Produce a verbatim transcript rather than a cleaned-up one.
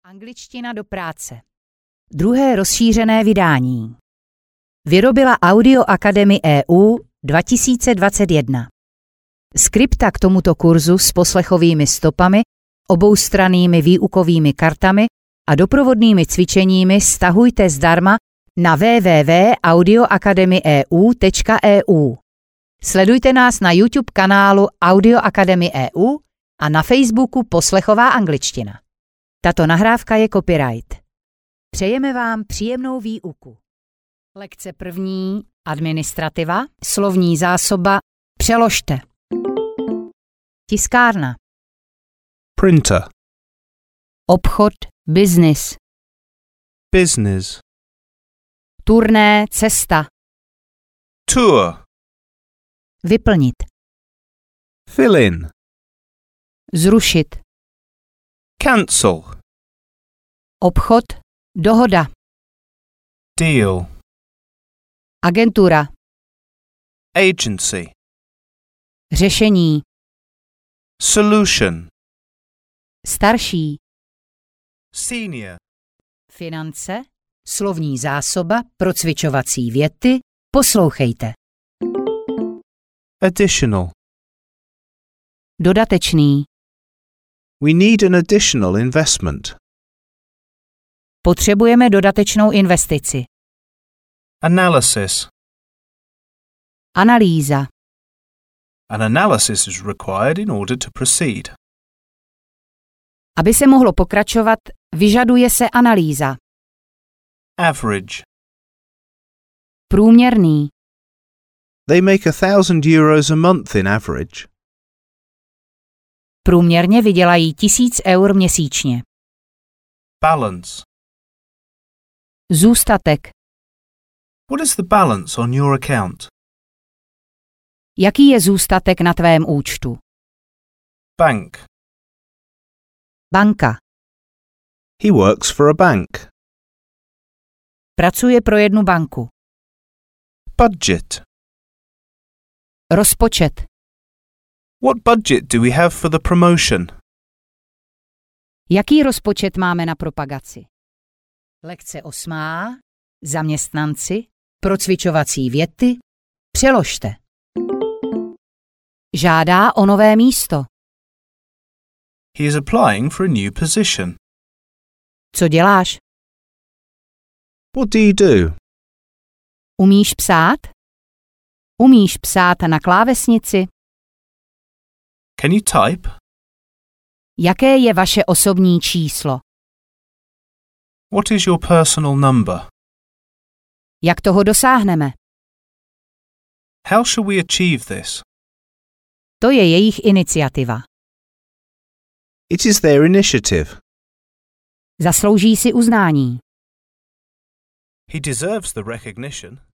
Angličtina do práce. Druhé rozšířené vydání. Vyrobila Audio Academy E U dva tisíce dvacet jedna. Skripta k tomuto kurzu s poslechovými stopami, oboustrannými výukovými kartami a doprovodnými cvičeními stahujte zdarma na w w w tečka audio academy e u tečka e u. Sledujte nás na YouTube kanálu Audio Academy E U a na Facebooku Poslechová angličtina. Tato nahrávka je copyright. Přejeme vám příjemnou výuku. Lekce první, administrativa, slovní zásoba, přeložte. Tiskárna. Printer. Obchod, business. Business. Turné, cesta. Tour. Vyplnit. Fill in. Zrušit. Cancel. Obchod, dohoda. Deal. Agentura. Agency. Řešení. Solution. Starší. Senior. Finance. Slovní zásoba, procvičovací věty. Poslouchejte. Additional. Dodatečný. We need an additional investment. Potřebujeme dodatečnou investici. Analysis. Analýza. An analysis is required in order to proceed. Aby se mohlo pokračovat, vyžaduje se analýza. Average. Průměrný. They make a thousand euros a month in average. Průměrně vydělají tisíc eur měsíčně. Balance. Zůstatek. What is the balance on your account? Jaký je zůstatek na tvém účtu? Bank. Banka. He works for a bank. Pracuje pro jednu banku. Budget. Rozpočet. What budget do we have for the promotion? Jaký rozpočet máme na propagaci? Lekce osmá. Zaměstnanci. Procvičovací věty. Přeložte. Žádá o nové místo. He is applying for a new position. Co děláš? What do you do? Umíš psát? Umíš psát na klávesnici? Can you type? Jaké je vaše osobní číslo? What is your personal number? Jak toho dosáhneme? How shall we achieve this? To je jejich iniciativa. It is their initiative. Zaslouží si uznání. He deserves the recognition.